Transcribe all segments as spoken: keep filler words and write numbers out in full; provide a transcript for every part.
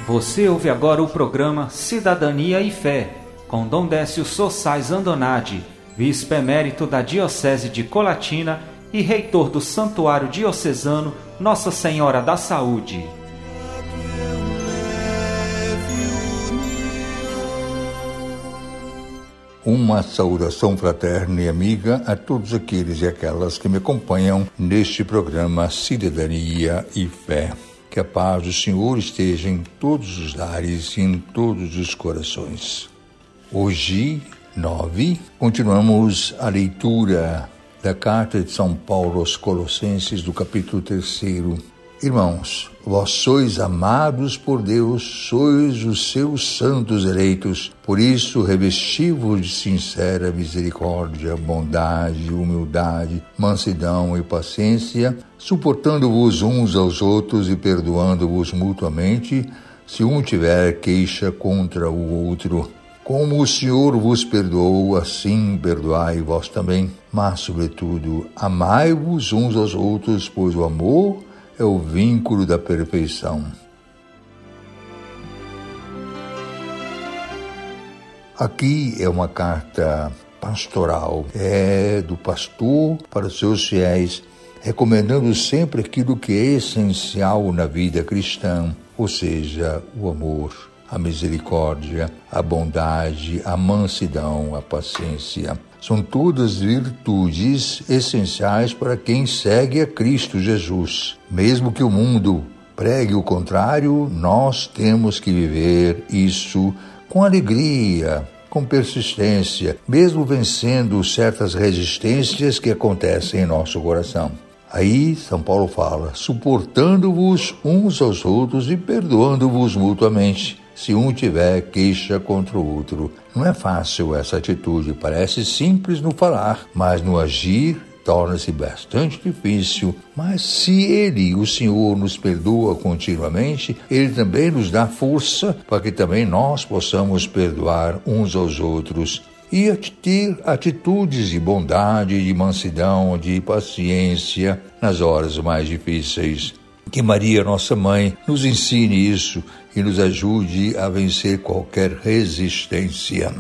Você ouve agora o programa Cidadania e Fé, com Dom Décio Sossais Andonadi, bispo emérito da Diocese de Colatina e reitor do Santuário Diocesano Nossa Senhora da Saúde. Uma saudação fraterna e amiga a todos aqueles e aquelas que me acompanham neste programa Cidadania e Fé. Que a paz do Senhor esteja em todos os lares e em todos os corações. Hoje, nove, continuamos a leitura da Carta de São Paulo aos Colossenses, do capítulo terceiro. Irmãos, vós sois amados por Deus, sois os seus santos eleitos. Por isso, revesti-vos de sincera misericórdia, bondade, humildade, mansidão e paciência, suportando-vos uns aos outros e perdoando-vos mutuamente, se um tiver queixa contra o outro. Como o Senhor vos perdoou, assim perdoai vós também. Mas, sobretudo, amai-vos uns aos outros, pois o amor é o vínculo da perfeição. Aqui é uma carta pastoral, é do pastor para os seus fiéis, recomendando sempre aquilo que é essencial na vida cristã, ou seja, o amor, a misericórdia, a bondade, a mansidão, a paciência. São todas virtudes essenciais para quem segue a Cristo Jesus. Mesmo que o mundo pregue o contrário, nós temos que viver isso com alegria, com persistência, mesmo vencendo certas resistências que acontecem em nosso coração. Aí, São Paulo fala, suportando-vos uns aos outros e perdoando-vos mutuamente, se um tiver queixa contra o outro. Não é fácil essa atitude, parece simples no falar, mas no agir torna-se bastante difícil. Mas se Ele, o Senhor, nos perdoa continuamente, Ele também nos dá força para que também nós possamos perdoar uns aos outros e ter atitudes de bondade, de mansidão, de paciência nas horas mais difíceis. Que Maria, nossa mãe, nos ensine isso e nos ajude a vencer qualquer resistência.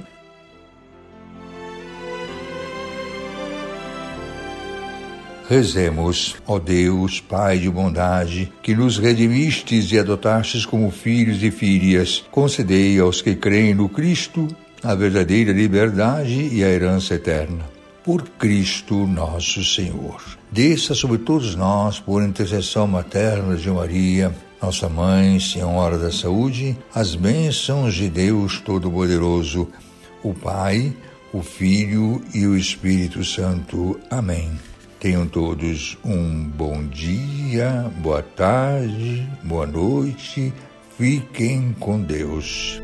Rezemos, ó Deus, Pai de bondade, que nos redimistes e adotastes como filhos e filhas, concedei aos que creem no Cristo a verdadeira liberdade e a herança eterna. Por Cristo nosso Senhor. Desça sobre todos nós, por intercessão materna de Maria, nossa Mãe, Senhora da Saúde, as bênçãos de Deus Todo-Poderoso, o Pai, o Filho e o Espírito Santo. Amém. Tenham todos um bom dia, boa tarde, boa noite, fiquem com Deus.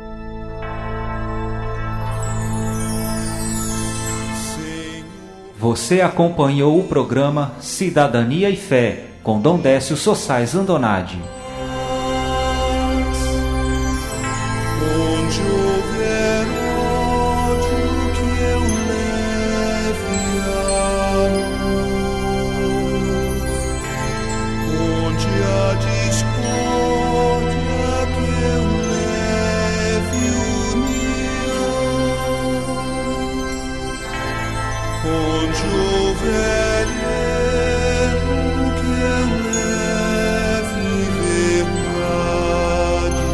Você acompanhou o programa Cidadania e Fé, com Dom Décio Sossais Andonadi. Onde houver ódio, que eu leve amor. Onde há discórdia, que eu leve união. Onde houver erro, que eu leve verdade.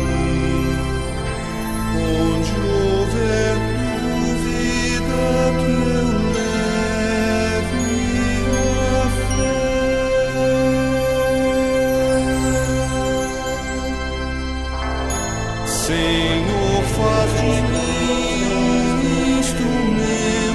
Onde houver dúvida, que eu leve a fé. Senhor, faz de mim um instrumento